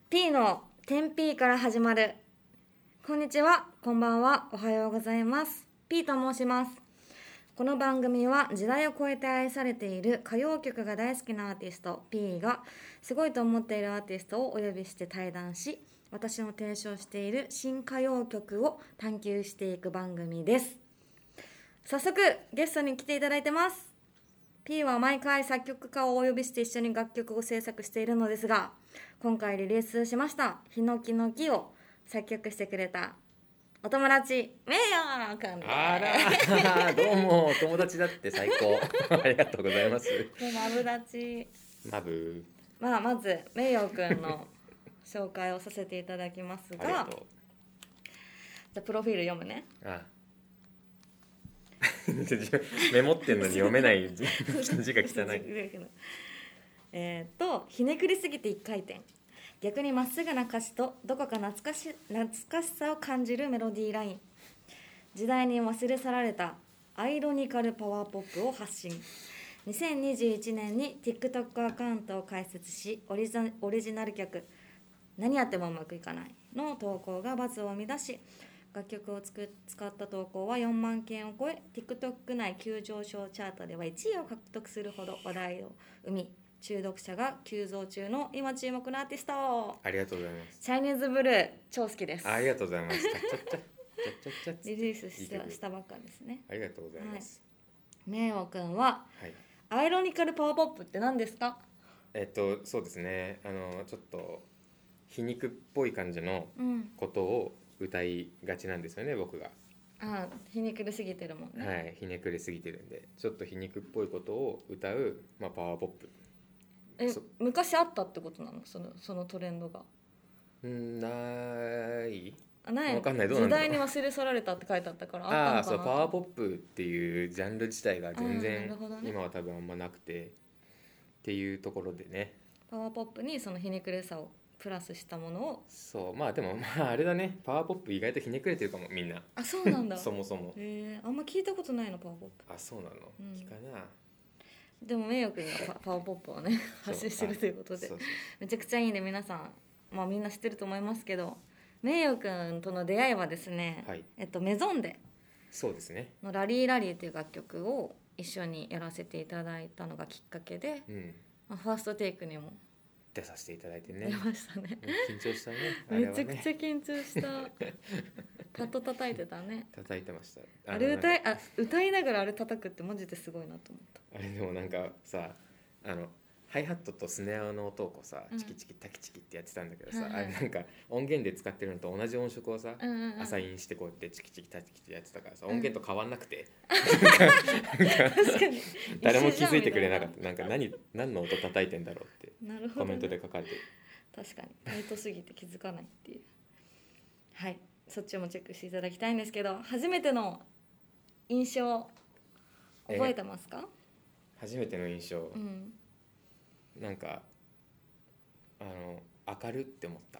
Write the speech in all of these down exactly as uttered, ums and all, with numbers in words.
P の テンピー から始まる。こんにちは、こんばんは、おはようございます。 P と申します。この番組は時代を超えて愛されている歌謡曲が大好きなアーティスト P がすごいと思っているアーティストをお呼びして対談し、私の提唱している新歌謡曲を探求していく番組です。早速ゲストに来ていただいてます。 P は毎回作曲家をお呼びして一緒に楽曲を制作しているのですが、今回リリースしましたヒノキの木を作曲してくれたお友達めいよくんです。 あらどうも、友達だって最高ありがとうございます。 マブダチマブまあ、まずめいよくんの紹介をさせていただきますが、 ありがとう。 じゃあプロフィール読むね。 あメモってんのに読めない字が汚いえっとひねくりすぎて一回転、逆にまっすぐな歌詞とどこか懐かし懐かしさを感じるメロディーライン、時代に忘れ去られたアイロニカルパワーポップを発信。にせんにじゅういちねんに TikTok アカウントを開設し、オリジナ、オリジナル曲何やってもうまくいかないの投稿がバズを生み出し、楽曲をつく使った投稿はよんまんけんを超え、 TikTok 内急上昇チャートではいちいを獲得するほど話題を生み、中毒者が急増中の今注目のアーティスト。 ありがとうございます。 チャイニーズブルー超好きです。 ありがとうございます。ちゃちゃちゃちゃちゃちゃリリースしたしたばっかですね。 ありがとうございます。 めいおくんは、 はい、 アイロニカルパワーポップって何ですか？ えっとそうですね、あのちょっと皮肉っぽい感じのうんことを歌いがちなんですよね、僕が。 ああ、ひねくりすぎてるもんね。 はい、ひねくれすぎてるんで、ちょっと皮肉っぽいことを歌う、まあ、パワーポップ。 え、昔あったってことなの？その、そのトレンドが。 んないあ、ない。 わかんない、どうなんだろう。 時代に忘れ去られたって書いてあったから、 ああ、 あったのかなと。 そう、パワーポップっていうジャンル自体が全あー然、 なるほどね今は多分あんまなくてっていうところでね。 パワーポップにそのひねくれさをプラスしたものを。 そう、まあでもまああれだね、パワーポップ意外とひねくれてるかも、みんな。 あ、そうなんだそもそも。 へえ、あんま聞いたことないのパワーポップ。 あ、そうなの、 うん、 聞かな。 でもめいよくんがパパワーポップをね発信してるということで、 そうそうそう、 めちゃくちゃいいんで、皆さん、まあ、みんな知ってると思いますけど、めいよくんとの出会いはですね、 はい、 えっと、メゾンデそうですねのラリーラリーという楽曲を一緒にやらせていただいたのがきっかけで、 うん、 まあ、ファーストテイクにも出させていただいて出ね。 ましたね。 緊張したね、あれはね。 めちゃくちゃ緊張したパッと叩いてたね。 叩いてました。 あのれ歌いあ歌いながらあれ叩くってマジですごいなと思った。 あれでもなんかさ、あのハイハットとスネアの音をこうさ、 うんチキチキタキチキってやってたんだけどさ、 はいはいあれなんか音源で使ってるのと同じ音色をさ、 うんうんうん、 アサインしてこうやってチキチキタキチキってやってたからさ、 うん音源と変わんなくて、 確かに誰も気づいてくれなかった。なんか何何の音叩いてんだろうってなるほど、ね、 コメントで書かれてる。 確かにタイトすぎて気づかないっていう。はい、そっちもチェックしていただきたいんですけど、初めての印象覚えてますか？ 初めての印象、 うん、 なんかあの明るって思った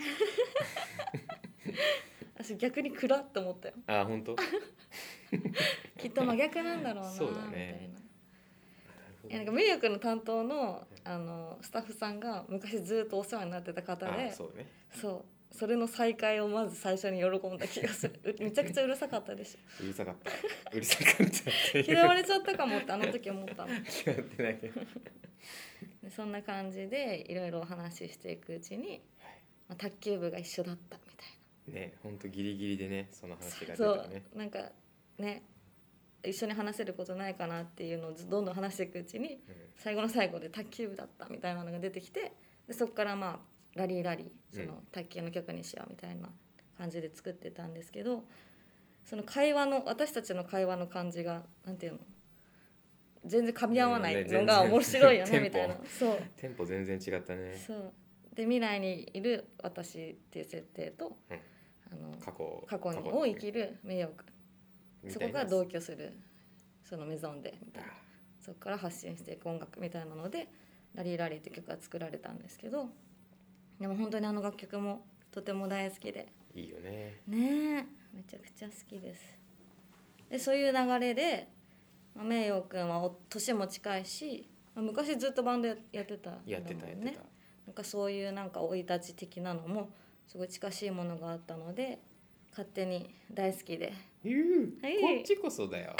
私逆に暗って思ったよ。 あ、本当きっと真逆なんだろうなそうだねみたいな。いや、なんかめいよくんの担当の、あのスタッフさんが昔ずっとお世話になってた方で、 あ、そうね、 そうそれの再会をまず最初に喜んだ気がする。めちゃくちゃうるさかったでしょ。 うるさかったうるさかったっていう嫌われちゃったかもってあの時思ったの。 嫌ってないけどでそんな感じでいろいろお話ししていくうちに、まあ、卓球部が一緒だったみたいね、ほんとギリギリでね、その話がな。 出そうたね。 なんかね、一緒に話せることないかなっていうのをどんどん話していくうちに、 うん、 最後の最後で卓球部だったみたいなのが出てきて、でそこからまあラリーラリーその卓球の曲にしようみたいな感じで作ってたんですけど、その会話の私たちの会話の感じがなんていうの、全然噛み合わないのが面白いよねみたいな。そうテンポ全然違ったね。 そうで、未来にいる私っていう設定と、 うん、 あの過去過去にを生きる名誉みたいな、 そこが同居するそのメゾンでみたいな、そこから発信していく音楽みたいなのでラリーラリーって曲が作られたんですけど、でも本当にあの楽曲もとても大好きで、 いいよね。 ねえ、めちゃくちゃ好きです。でそういう流れで、まあ、名誉くんは年も近いし、まあ、昔ずっとバンドやってたんだもんね。 やってたやってた。 かそういうなんか生い立ち的なのもすごい近しいものがあったので勝手に大好きで、 ゆう、 はいこっちこそだよ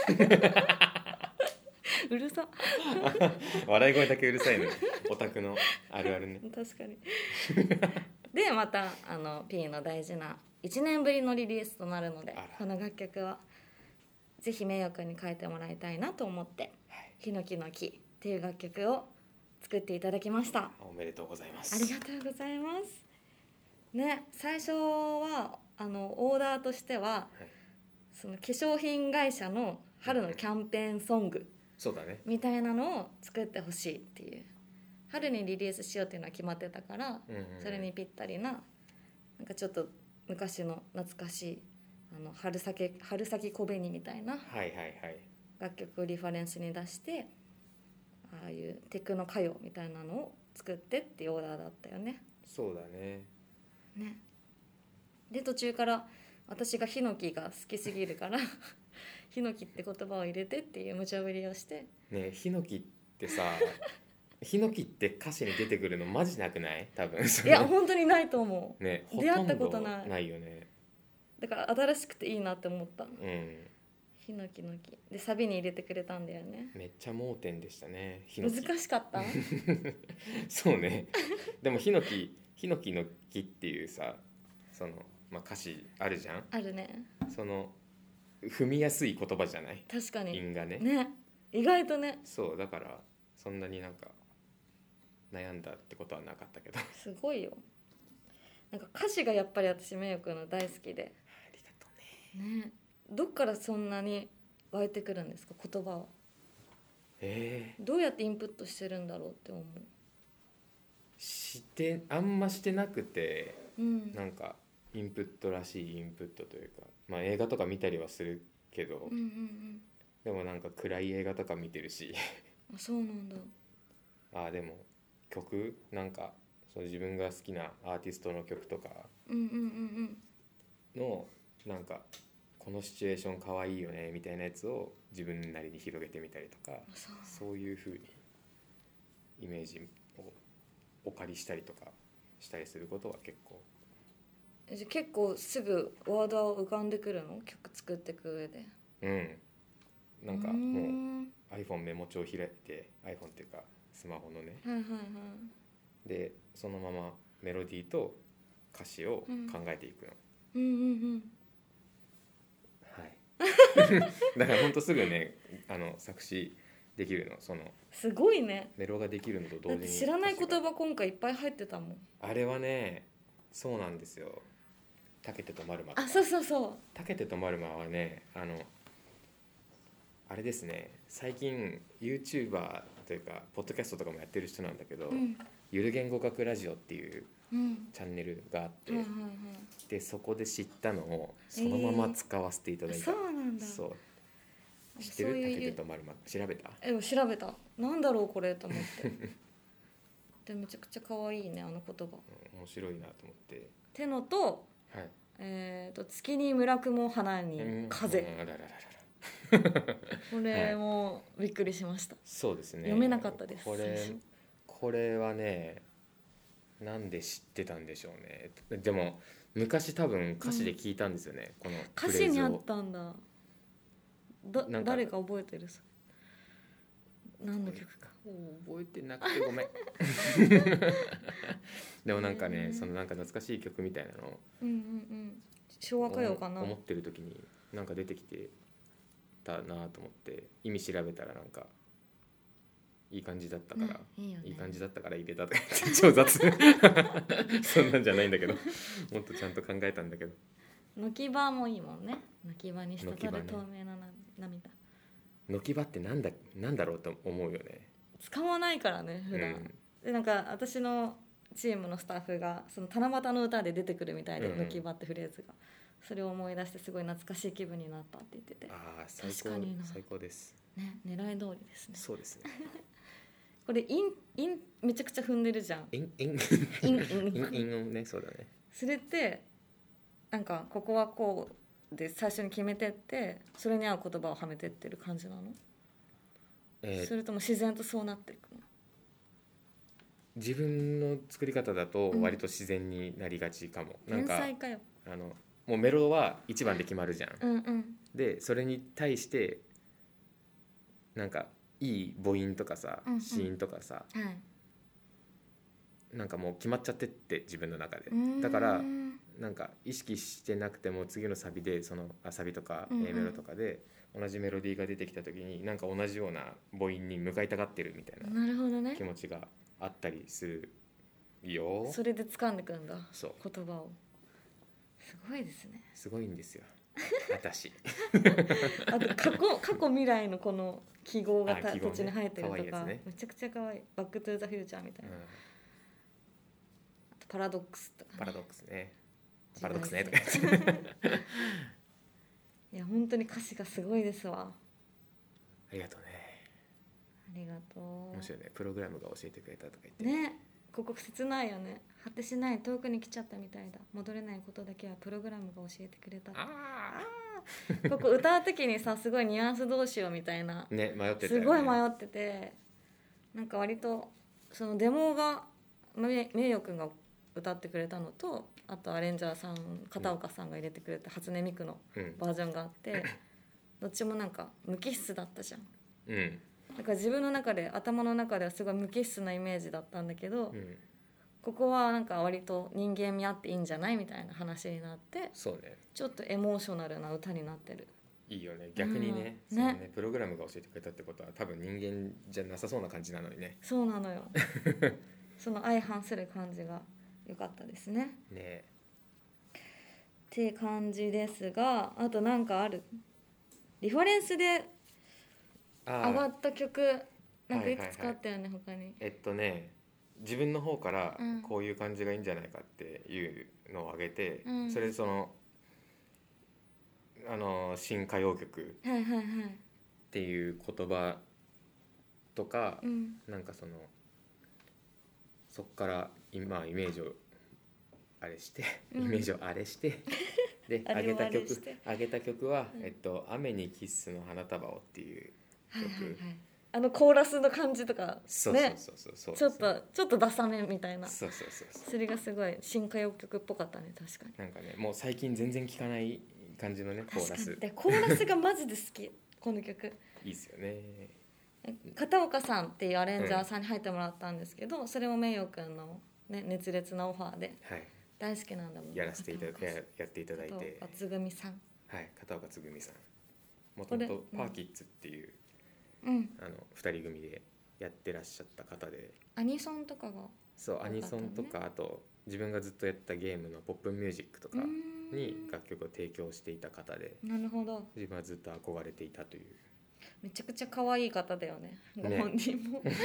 うるさ笑い声だけうるさいのオタクのあるあるね。 確かにでまたあの P の大事ないちねんぶりのリリースとなるので、この楽曲はぜひ名誉くんに書いてもらいたいなと思って「はい、ヒノキの木」っていう楽曲を作っていただきました。 おめでとうございます。 ありがとうございますね。最初はあのオーダーとしては、はい、その化粧品会社の春のキャンペーンソングそうだねみたいなのを作ってほしいっていう、春にリリースしようっていうのは決まってたから、うんうんうん、それにぴったりななんかちょっと昔の懐かしいあの春先春先小紅みたいな楽曲をリファレンスに出して、ああいうテクノ歌謡みたいなのを作ってっていうオーダーだったよね。 そうだね。 ねで途中から私がヒノキが好きすぎるからヒノキって言葉を入れてっていう無茶ぶりをしてね。ヒノキってさヒノキって歌詞に出てくるのマジなくない？多分いや本当にないと思う、 ね、 出会ったことない。 ないよね。 だから新しくていいなって思った、 うん、 ヒノキの木でサビに入れてくれたんだよね。 めっちゃ盲点でしたね。 ヒノキ難しかったそうね。でもヒノキヒノキの木っていうさその、まあ、歌詞あるじゃん。 あるね。 その踏みやすい言葉じゃない？ 確かに韻がね。 ね意外とね。 そうだからそんなになんか悩んだってことはなかったけどすごいよ。なんか歌詞がやっぱり私名誉くんの大好きで。 ありがとうね。 ねどっからそんなに湧いてくるんですか言葉は。 えー、 どうやってインプットしてるんだろうって思う。 してあんましてなくて、 うん、 なんかインプットらしいインプットというか、まあ映画とか見たりはするけど、 うんうんうん、 でもなんか暗い映画とか見てるしあそうなんだ。 あでも曲なんかそう自分が好きなアーティストの曲とかの、 うんうんうんうん、 なんかこのシチュエーションかわいいよねみたいなやつを自分なりに広げてみたりとか、 そう、 そういう風にイメージをお借りしたりとかしたりすることは結構。 じゃ結構すぐワードは浮かんでくるの曲作っていく上で。 うんなんかもう iPhone メモ帳開いて iPhone っていうかスマホのね、 はいはいはい、 でそのままメロディーと歌詞を考えていくの、 うん、うんうんうんはいだからほんとすぐねあの作詞できるの。そのすごいね。 メロができるのと同時にだって知らない言葉今回いっぱい入ってたもん。 あれはねそうなんですよ。たけてとまるま。 あそうそうそう。 たけてとまるまはねあのあれですね最近 YouTuber というかポッドキャストとかもやってる人なんだけど、うん、ゆる言語学ラジオっていうチャンネルがあって、うんはいはいはい、でそこで知ったのをそのまま使わせていただいた、 えー、そうなんだ。 そう知ってる？たけてとまるま調べた？ え調べた。なんだろうこれと思ってでめちゃくちゃ可愛いねあの言葉、 うん、面白いなと思って。 てのと、 はいえー、と月に村雲花に風、うん、あららららこれもびっくりしました、はい、 そうですね。 読めなかったです。 これこれはねなんで知ってたんでしょうね。でも昔多分歌詞で聞いたんですよね、うん、このフレーズを。歌詞にあったんだ。だ誰か覚えてる？何の曲か覚えてなくてごめんでもなんかね、えー、そのなんか懐かしい曲みたいなのを、 うんうんうん、昭和歌謡かな思ってる時になんか出てきてたなと思って意味調べたらなんかいい感じだったから、ね いいよね、いい感じだったから入れたとか言って超雑そんなんじゃないんだけどもっとちゃんと考えたんだけど。 のきばもいいもんね。のきばに滴る透明な涙。 のきばってなんだ、なんだろうと思うよね。 使わないからね普段、うん、でなんか私のチームのスタッフがその七夕の歌で出てくるみたいで、うん、のきばってフレーズがそれを思い出してすごい懐かしい気分になったって言ってて。 あ最高、確かに最高です、 ね、狙い通りですね。 そうですねこれインインめちゃくちゃ踏んでるじゃん。 インインインインインね。そうだね。 それってなんかここはこうで最初に決めてってそれに合う言葉をはめてってる感じなの、えー、それとも自然とそうなっていくの？ 自分の作り方だと割と自然になりがちかも、 うん、 なんか天才かよ。 あのもうメロはいちばんで決まるじゃん、 うんうん、 でそれに対してなんかいい母音とかさ、 うんうん、 子音とかさ、 はい、 なんかもう決まっちゃってって自分の中で、だからなんか意識してなくても次のサビでそのあサビとか A メロとかで同じメロディーが出てきた時になんか同じような母音に向かいたがってるみたいななるほどね、 気持ちがあったりするよ。 それで掴んでくんだ、 そう言葉を。すごいですね。 すごいんですよ私あと過去過去未来のこの記号がたあ記号ね途中に入ってるとか可愛いやつねめちゃくちゃ可愛い。バックトゥーザフューチャーみたいな、 うん、 あとパラドックスとか、ね、 パラドックスね時代パラドックスねとか言っていや本当に歌詞がすごいですわ。 ありがとうね。 ありがとう。 面白いね、プログラムが教えてくれたとか言ってね、ここ切ないよね。果てしない遠くに来ちゃったみたいだ、戻れないことだけはプログラムが教えてくれた。 ああここ歌う時にさすごいニュアンスどうしようみたいな、 ね迷ってたよね、 すごい迷ってて、なんか割とそのデモが名誉くんが歌ってくれたのと、あとアレンジャーさん片岡さんが入れてくれた初音ミクのバージョンがあって、うん、どっちもなんか無機質だったじゃん、うん、だから自分の中で頭の中ではすごい無機質なイメージだったんだけど、うん、ここはなんか割と人間味あっていいんじゃないみたいな話になって、 そうね、 ちょっとエモーショナルな歌になってる。 いいよね逆にね、うん、そのねプログラムが教えてくれたってことは多分人間じゃなさそうな感じなのにね。 そうなのよその相反する感じが良かったですね。ねって感じですが、あとなんかあるリファレンスで上がった曲なんかいくつかあったよね、はいはいはい、他に。 えっとね自分の方からこういう感じがいいんじゃないかっていうのを挙げて、うん、それでそのあの新歌謡曲っていう言葉とか、はいはいはい、なんかそのそっから今イメージをあれして、イメージをあれしてで上げた曲上げた曲は、うんえっと、雨にキッスの花束をっていう曲、はいはいはい、 あのコーラスの感じとかね、 そうそうそうそうそう、 ちょっとちょっとダサめみたいな、 そうそうそうそう、 それがすごい新歌謡曲っぽかったね。確かになんかねもう最近全然聞かない感じのねコーラスでコーラスがマジで好きこの曲いいっすよね。 片岡さんっていうアレンジャーさんに入ってもらったんですけど、うん、それも名誉くんの、ね、熱烈なオファーで、はい、大好きなんだもん。 やらせていただいてやっていただいて、 片岡つぐみさん、 はい、片岡つぐみさんもともとパーキッズっていう、 うん、 あのふたり組でやってらっしゃった方で、 アニソンとかが、 そう、ね、アニソンとかあと自分がずっとやったゲームのポップミュージックとかに楽曲を提供していた方で、 なるほど、 自分はずっと憧れていたという。 めちゃくちゃ可愛い方だよね、ご本人も、ね、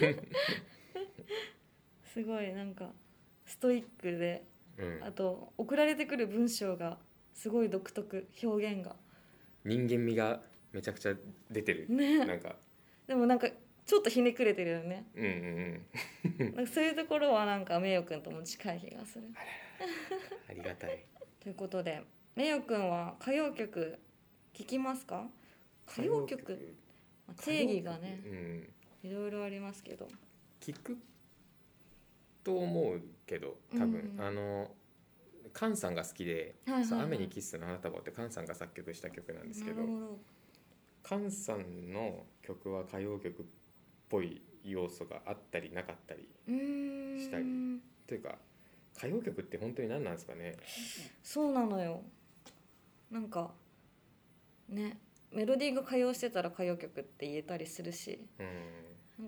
すごいなんかストイックで、うん、あと送られてくる文章がすごい独特、表現が人間味がめちゃくちゃ出てる、 ね、 なんかでもなんかちょっとひねくれてるよね、 うんうんうん、 なんかそういうところはなんか名誉くんとも近い気がする。 あららありがたいということで、名誉くんは歌謡曲聴きますか？歌謡曲定義がね、うん、いろいろありますけど、 聞くと思うけど多分、うん、あのカンさんが好きで、はいはいはい、雨にキッスの花束ってカンさんが作曲した曲なんですけど、カンさんの曲は歌謡曲っぽい要素があったりなかったりしたりというか、歌謡曲って本当に何なんですかね。 そうなのよ、なんかね、メロディーが歌謡してたら歌謡曲って言えたりするし、うん、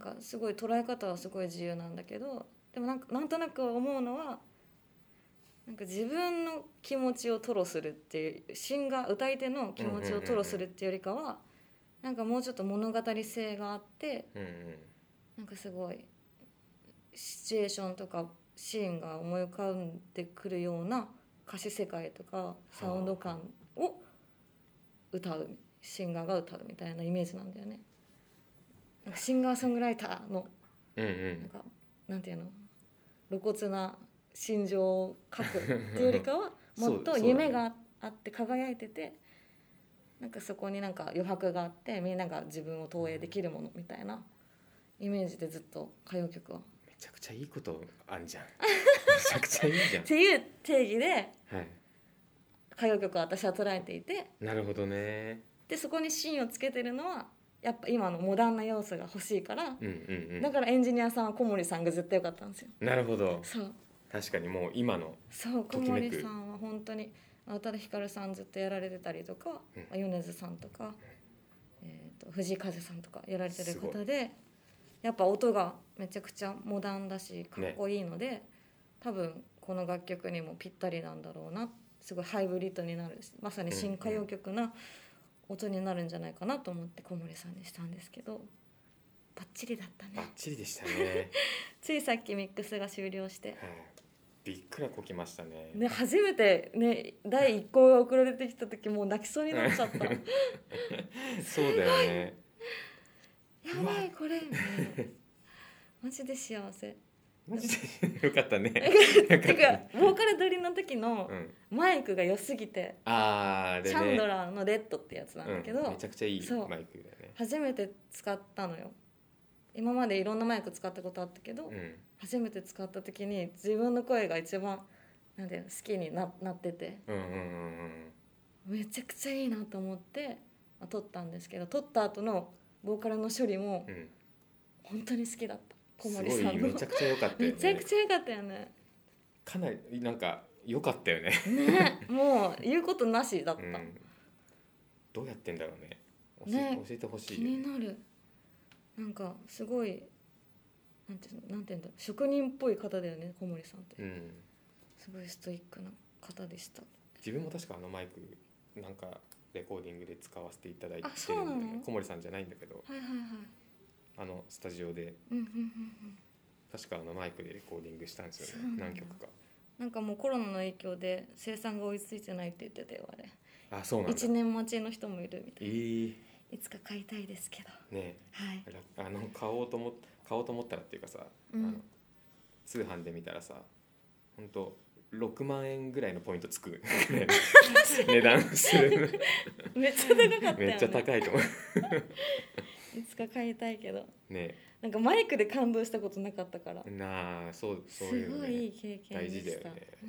なんかすごい捉え方はすごい自由なんだけど、でもなんかなんとなく思うのは、なんか自分の気持ちを吐露するっていう、シンガー歌い手の気持ちを吐露するっていうよりかは、なんかもうちょっと物語性があって、うんうん、なんかすごいシチュエーションとかシーンが思い浮かんでくるような歌詞世界とかサウンド感を歌う、シンガーが歌うみたいなイメージなんだよね。なんかシンガーソングライターの、うんうん、なんかなんていうの、露骨な心情を書くっていうよりかはもっと夢があって輝いてて、なんかそこになんか余白があってみんなが自分を投影できるものみたいなイメージでずっと歌謡曲はちゃくちゃいいことあんじゃんめちゃくちゃいいじゃんっていう定義で、 はい、 歌謡曲を私は捉えていて、 なるほどね。 でそこに芯をつけてるのはやっぱ今のモダンな要素が欲しいから、 うんうんうん、 だからエンジニアさんは小森さんが絶対よかったんですよ。 なるほど。 そう確かにもう今のそう小森さんは本当に宇多田ヒカルさんずっとやられてたりとか、うん、米津さんとか、えー、と藤井風さんとかやられてる方で、やっぱ音がめちゃくちゃモダンだしかっこいいので、ね、多分この楽曲にもぴったりなんだろうな、すごいハイブリッドになるし、まさに新歌謡曲な音になるんじゃないかなと思って小森さんにしたんですけど、バッチリだったね。 バッチリでしたねついさっきミックスが終了して、はい、 びっくらこきましたね。 ね、初めてねだいいっこうが送られてきた時もう泣きそうになっちゃったそうだよねやばいこれマジで幸せ。 マジでよかったねてかボーカル撮りの時のマイクが良すぎて、 うん、あーでね、 チャンドラーのレッドってやつなんだけど、 うん、めちゃくちゃいいマイクだよね。 初めて使ったのよ。今までいろんなマイク使ったことあったけど、うん、初めて使った時に自分の声が一番なんで好きに な, なってて、うんうんうんうん、めちゃくちゃいいなと思って、まあ、撮ったんですけど、撮った後のボーカルの処理も本当に好きだった。小森さんのすごいめちゃくちゃ良かったよね。 めちゃくちゃ良かったよね。 かなりなんか良かったよねね、もう言うことなしだった、うん、 どうやってんだろうね。教え、ね、教えてほしい。 気になる。なんかすごいなんてなんていうんだ、職人っぽい方だよね小森さんって、うん、すごいストイックな方でした。 自分も確かあのマイクなんかレコーディングで使わせていただいてるんだよね。小森さんじゃないんだけど、はいはいはい、あのスタジオで、うんうんうんうん、確かあのマイクでレコーディングしたんですよね、何曲か。なんかもうコロナの影響で生産が追いついてないって言ってたよあれ。 あ、そうなんだ。 いちねん待ちの人もいるみたいな、えー、 いつか買いたいですけどね、 はい、 あの買おうと思買おうと思ったらっていうかさ、うん、あの通販で見たらさ、ほんとろくまんえんぐらいのポイントつく値段するめっちゃ高かったよね。 めっちゃ高いと思ういつか買いたいけどね、 なんかマイクで感動したことなかったからなあ、そうそういうの、ね、 すごいいい経験でした。 大事だよね、 うん、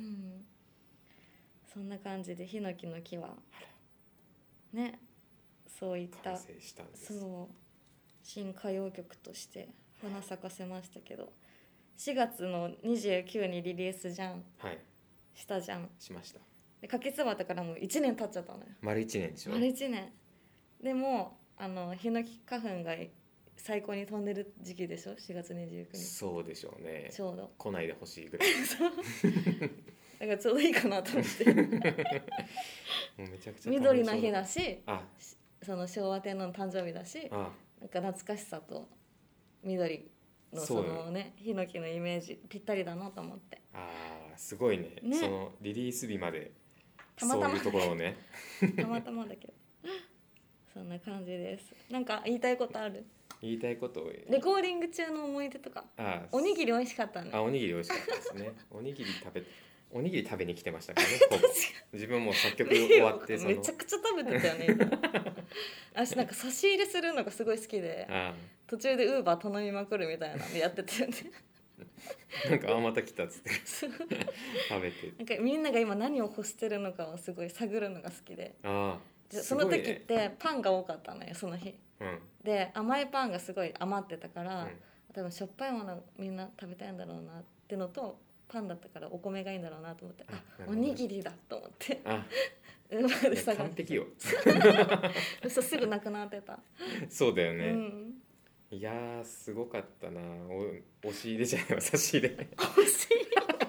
そんな感じでヒノキの木はね、そういった完成したんです。 そう新歌謡曲として花咲かせましたけど、しがつのにじゅうくにちにリリースじゃん、 はい、 したじゃん。 しました。 で柿つばたからもういちねん経っちゃったのよ。 丸いちねんでしょ。 丸いちねんでもあのヒノキ花粉が最高に飛んでる時期でしょ、しがつにじゅうくにち。 そうでしょうね。 ちょうど来ないでほしいぐらいだからちょうどいいかなと思ってもうめちゃくちゃ緑の日だし、あその昭和天皇の誕生日だし、あなんか懐かしさと緑のそのねヒノキのイメージぴったりだなと思って。 ああすごい ね, ねそのリリース日までたまたまそういうところをねたまたまだけどそんな感じです。なんか言いたいことある？ 言いたいことをレコーディング中の思い出とか。あおにぎり美味しかったね。 あおにぎり美味しかったですねおにぎり食べおにぎり食べに来てましたからね自分も作曲終わってそのめちゃくちゃ食べてたよね私なんか差し入れするのがすごい好きで、ああ途中でウーバー頼みまくるみたいなんでやってたよねなんかあまた来たっつって食べてなんかみんなが今何を欲してるのかをすごい探るのが好きで、ああその時ってパンが多かったのよその日、うん、で甘いパンがすごい余ってたから、うん、多分しょっぱいものみんな食べたいんだろうなってのとパンだったからお米がいいんだろうなと思って、あおにぎりだと思ってあ完璧よそうすぐなくなってたそうだよね、うん、いやーすごかったな。お押し入れじゃないわ差し入れ押し入れ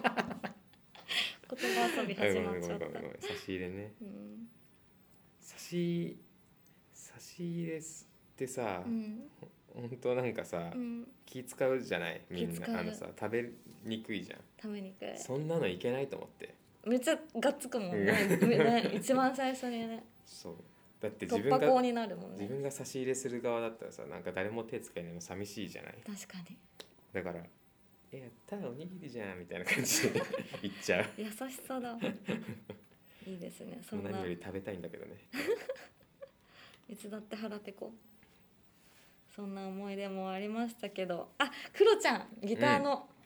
言葉遊び始まっちゃった。 差し入れね、うん、差し差し入れってさ、うん、本当なんかさ、うん、気使うじゃないみんな。あのさ食べにくいじゃん。 食べにくい。 そんなのいけないと思ってめっちゃがっつくもんねね一番最初にね。 そうだって自分が突破口になるもんね。 自分が差し入れする側だったらさ、なんか誰も手つけないの寂しいじゃない。 確かに。 だからえやったらおにぎりじゃんみたいな感じで言っちゃう優しさだいいですね。 そんな何より食べたいんだけどねいつだって腹ペコ。そんな思い出もありましたけど、あクロちゃんギターの、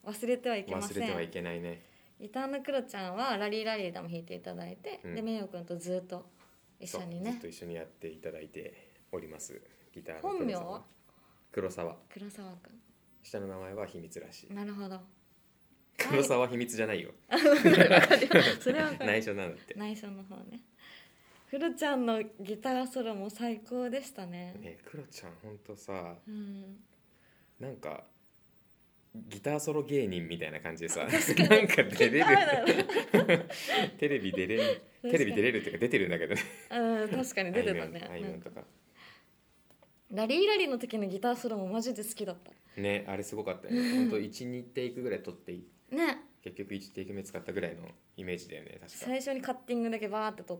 忘れてはいけません。 忘れてはいけないね。 ギターのクロちゃんはラリーラリーでも弾いていただいて、 うん、 で名誉くんとずっと一緒にねずっと一緒にやっていただいております。ギターの本名は黒沢。 黒沢くん。 下の名前は秘密らしい。 なるほど。 黒沢は秘密じゃないよ。 それは内緒なんだって。 内緒の方ね。クロちゃんのギターソロも最高でしたね。 ね、クロちゃんほんとさ、 うん、 なんかギターソロ芸人みたいな感じでさ、なんか出れるテレビ出れるテレビ出れるっていうか出てるんだけどね。 うん、確かに出てたね。 あいみょんとか。 ラリーラリーの時のギターソロもマジで好きだった。 ね、あれすごかったよね。ほんといち、にテイクぐらい撮っていい。 ね。 結局いちテイク目使ったぐらいのイメージだよね、確か。 最初にカッティングだけバーって撮って、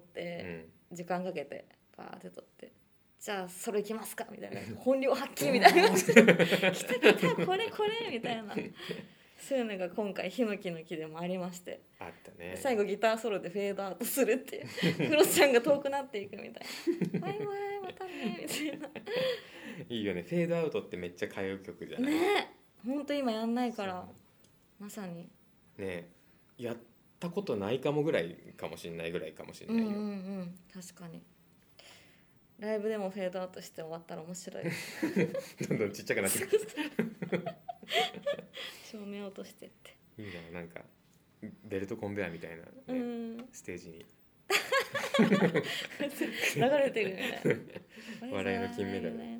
うん、 時間かけてバーって撮って、じゃあそれいきますかみたいな、本領発揮みたいな来た来たこれこれみたいな、そういうのが今回ヒノキの木でもありまして、 あったね。 最後ギターソロでフェードアウトするっていうクロスちゃんが遠くなっていくみたいなバイバイまたねみたいな。 いいよね、フェードアウトってめっちゃ歌謡曲じゃないね。ほんと今やんないからまさにね、やったことないかもぐらいかもしれないぐらいかもしれないよ。 うんうんうん、確かにライブでもフェードアウトして終わったら面白い。 どんどんちっちゃくなってくる。 照明落としてって。 いいな、なんかベルトコンベヤーみたいな、ね、うん、ステージに流れてるみたいな。 笑いの金メダル。確かに。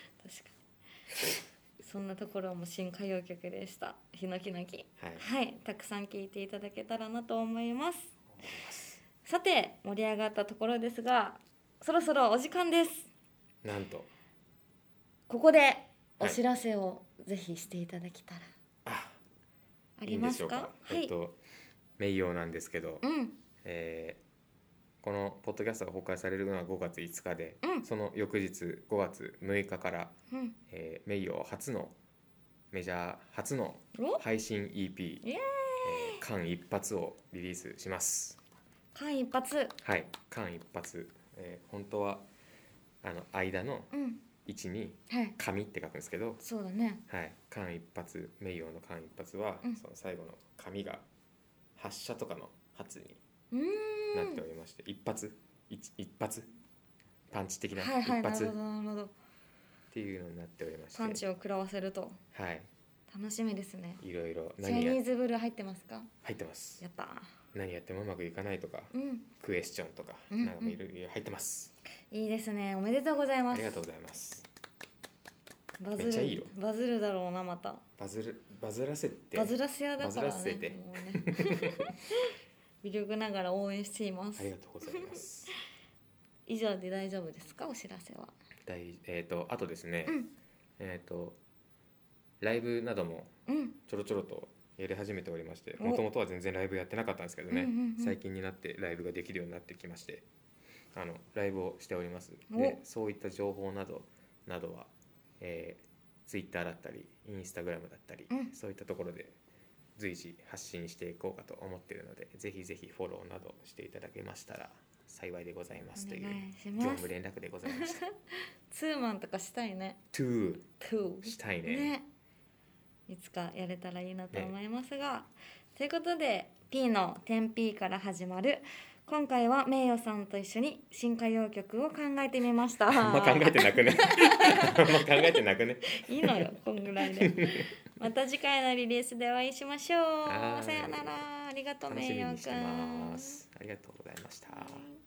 そんなところも新歌謡曲でした。ヒノキの木、 はい、 はい、たくさん聴いていただけたらなと思います。さて盛り上がったところですが、そろそろお時間です。 なんとここでお知らせをぜひしていただけたら、 はい、あ、 ありますか？ いいんでしょうか。はい、えっと名誉なんですけど、 うん、 えー、このポッドキャストが公開されるのはごがついつかで、 うん、その翌日ごがつむいかから、 うん、 えー、名誉初のメジャー初の配信 イーピー、えー、間一髪をリリースします。 間一髪、 はい、間一髪、えー、本当はあの間の位置に紙って書くんですけど、 はい、そうだね、 はい、間一髪、名誉の間一髪は、うん、その最後の紙が発射とかの発になっておりまして、一発 一, 一発パンチ的な一発、はいはい、なるほどなるほどっていうのになっておりまして、 パンチを食らわせると、 はい、 楽しみですね。 いろいろチャイニーズブルー入ってますか？ 入ってます。 やった。 何やってもうまくいかないとか、うん、クエスチョンとか、うん、なんかいろいろ入ってます。 いいですね。おめでとうございます。 ありがとうございます。 バズる、 めっちゃいいよ。 バズるだろうな、また。 バズる、バズらせて。 バズらせやだからね。 バズらせて。 もうね微力ながら応援しています。 ありがとうございます。 以上で大丈夫ですか？お知らせは。 大えっ、ー、とあとですね、 うん、 えっ、ー、とライブなどもちょろちょろとやり始めておりまして、もともとは全然ライブやってなかったんですけどね、うんうんうん、最近になってライブができるようになってきまして、あのライブをしております。で、そういった情報などなどは、えー、Twitter だったり Instagram だったり、うん、そういったところで随時発信していこうかと思っているので、ぜひぜひフォローなどしていただけましたら幸いでございますという業務連絡でございました。 ツーマンとかしたいね。 トゥートゥーしたいね。 ね、いつかやれたらいいなと思いますが、ね、ということで P の テンピー から始まる、今回は名誉さんと一緒に新歌謡曲を考えてみました。 あんま考えてなくねあんま考えてなくねいいのよ、こんぐらいで。また次回のリリースでお会いしましょう。さよなら。ありがとう名誉くん。 楽しみにしてます。ありがとうございました。